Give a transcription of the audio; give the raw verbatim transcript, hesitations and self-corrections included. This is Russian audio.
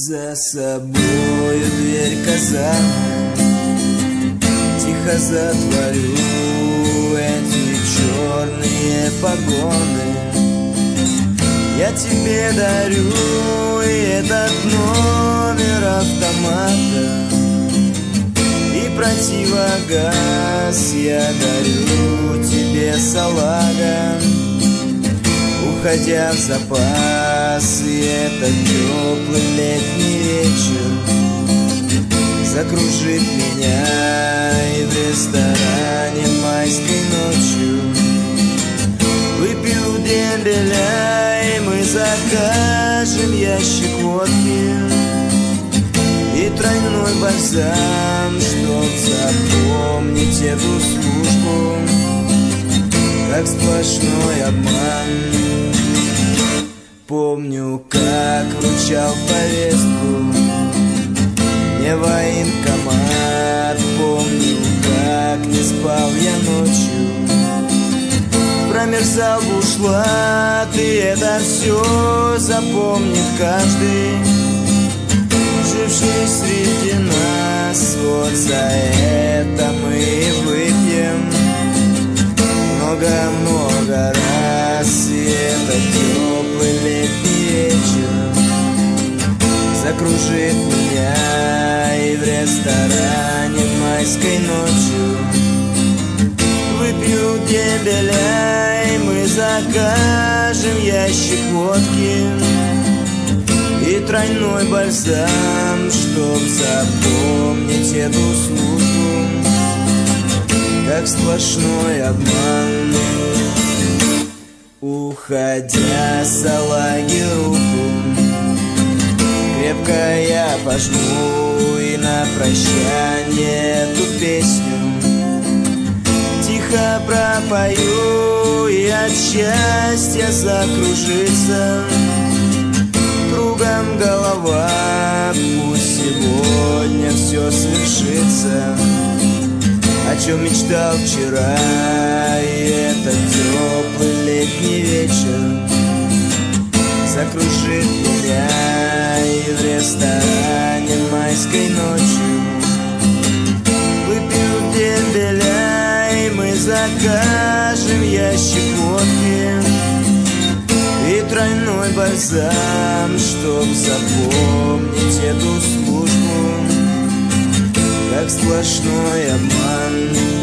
За собою дверь казармы тихо затворю, эти черные погоны я тебе дарю, и этот номер автомата и противогаз я дарю тебе, салага, уходя в запас. И этот теплый летний вечер закружит меня, и в ресторане майской ночью выпью дембеля, и мы закажем ящик водки и тройной бальзам, чтоб запомнить эту службу как сплошной обман. Помню, как вручал повестку мне военкомат, помню, как не спал я ночью, промерзал бушлат, и это все запомнит каждый, живший среди нас. Вот за это мы и выпьем много-много раз, и этот теплый летний вечер закружит меня, и в ресторане майской ночью выпью дембеля, и мы закажем ящик водки и тройной бальзам, чтоб запомнить эту службу как сплошной обман. Уходя, салаги, руку крепко я пожму, и на прощание эту песню тихо пропою, и от счастья закружится кругом голова. Пусть сегодня все свершится, о чем мечтал вчера, и этот теплый летний вечер закружит меня, и в ресторане майской ночью выпью дембеля, и мы закажем ящик водки и тройной бальзам, чтоб запомнить эту службу как сплошной обман.